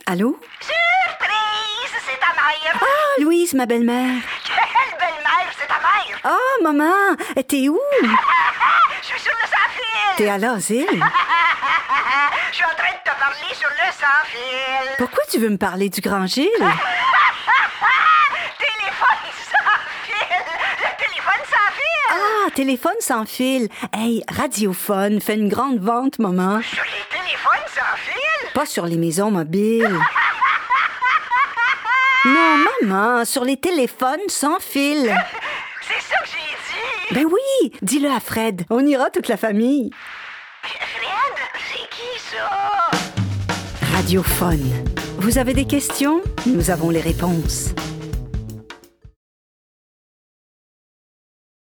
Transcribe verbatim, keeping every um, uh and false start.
Allô? Surprise! C'est ta mère! Ah, Louise, ma belle-mère. Quelle belle-mère! C'est ta mère! Ah, maman, t'es où? Je suis sur le sans-fil! T'es à l'asile? Je suis en train de te parler sur le sans-fil! Pourquoi tu veux me parler du Grand Gilles? Téléphone sans-fil! Le téléphone sans-fil! Ah, téléphone sans fil. Hey, Radiophone fait une grande vente, maman. Sur les téléphones sans-fil? Pas sur les maisons mobiles. Non, maman, sur les téléphones sans fil. C'est ça que j'ai dit! Ben oui, dis-le à Fred. On ira toute la famille. Fred, c'est qui ça? Radiophone. Vous avez des questions? Nous avons les réponses.